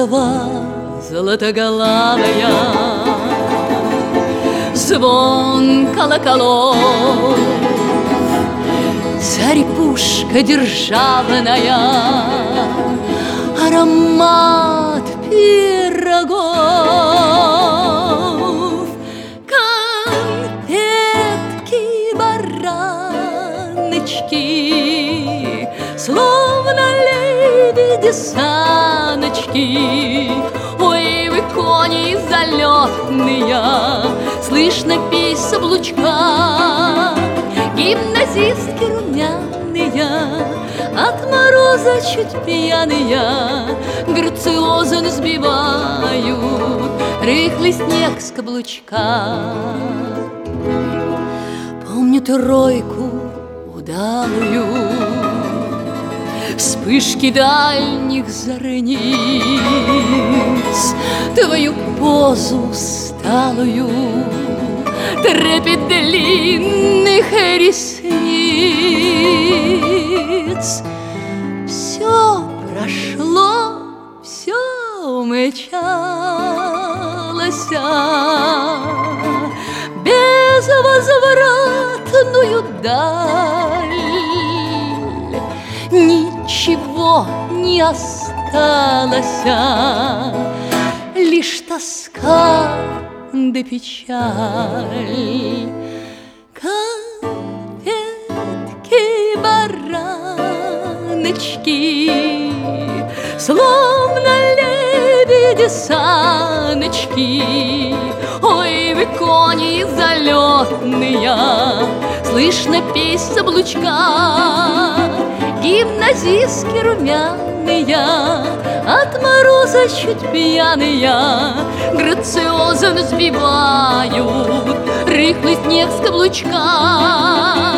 сова золотоголавая, звон колоколов, царь-пушка державная, аромат пирогов, конфетки, бараночки, словно лебеди-саночки. Ой, вы кони залетные, слышно песнь с облучка. Гимназистки румяные, от мороза чуть пьяные, грациозно сбивают рыхлый снег с каблучка. Помню тройку удалую, вспышки дальних зорниц, твою позу усталую, трепет длинных ресниц. Все прошло, все умчалось, безвозвратную даль. Ничего не осталось, лишь тоска да печаль. Конфетки, бараночки, словно лебеди-саночки. Ой, вы кони залетные, слышно песнь с облучка. Гимназистки румяные, от мороза чуть пьяные, грациозно сбивают рыхлый снег с каблучка.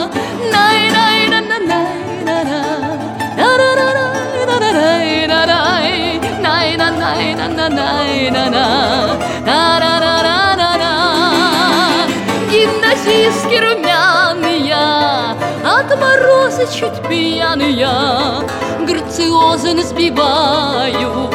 Гимназистки румяные, от мороза чуть пьяные, грациозно сбивают